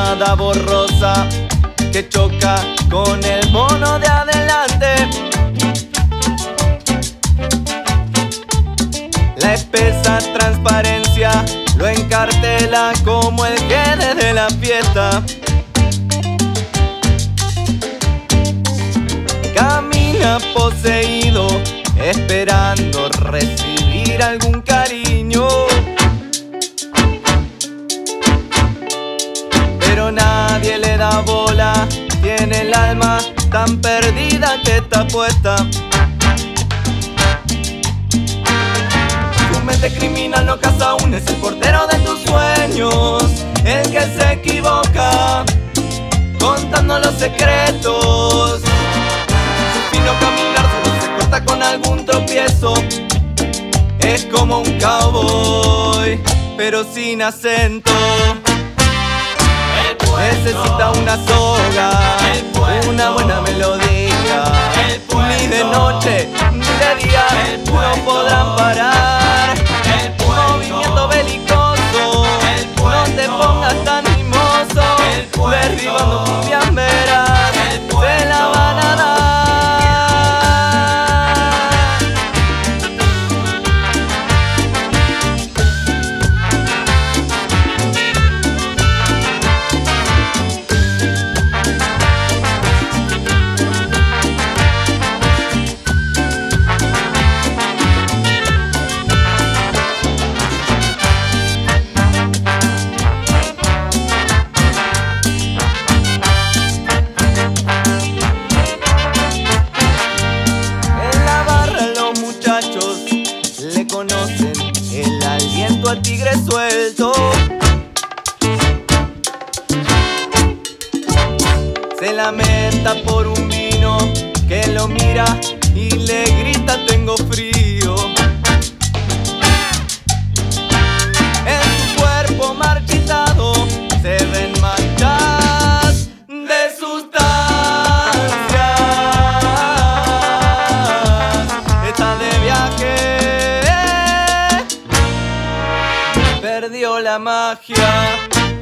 llamada borrosa que choca con el mono de adelante. La espesa transparencia lo encartela como el gene de la fiesta. Camina poseído, esperando recibir algún cariño, pero nadie le da bola. Tiene el alma tan perdida que está puesta. Tu mente criminal no casa aún, es el portero de tus sueños, el que se equivoca contando los secretos. Su fino caminar solo se corta con algún tropiezo. Es como un cowboy, pero sin acento. Necesita una soga, una buena melodía. Ni de noche ni de día no podrán parar. Movimiento belicoso, no te pongas tan mimoso. Derribando cumbias veras, se la van a dar. Le conocen el aliento al tigre suelto. Se lamenta por un vino que lo mira y le grita tengo frío. En su cuerpo marchitado se ven manchas de sustancias. Está de viaje, perdió la magia.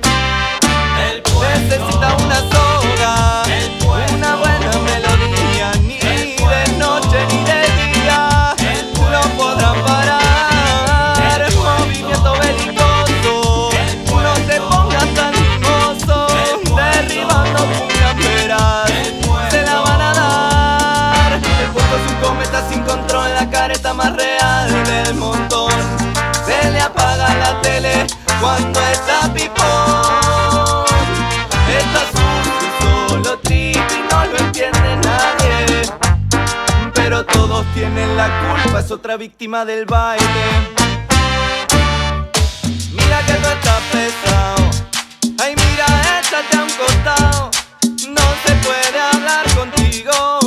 Necesita una soga, una buena melodía. Ni de noche ni de día no podrán parar. Movimiento belicoso, no te pongas tan mimoso. Derribando cumbias veras, se la van a dar. El puesto es un cometa sin control, la careta más real del montón. Se le apaga la tele cuando está pipón. Está sucio y solo triste y no lo entiende nadie. Pero todos tienen la culpa, es otra víctima del baile. Mira que tú estás pesado. Ay, mira, échate a un costado. No se puede hablar contigo.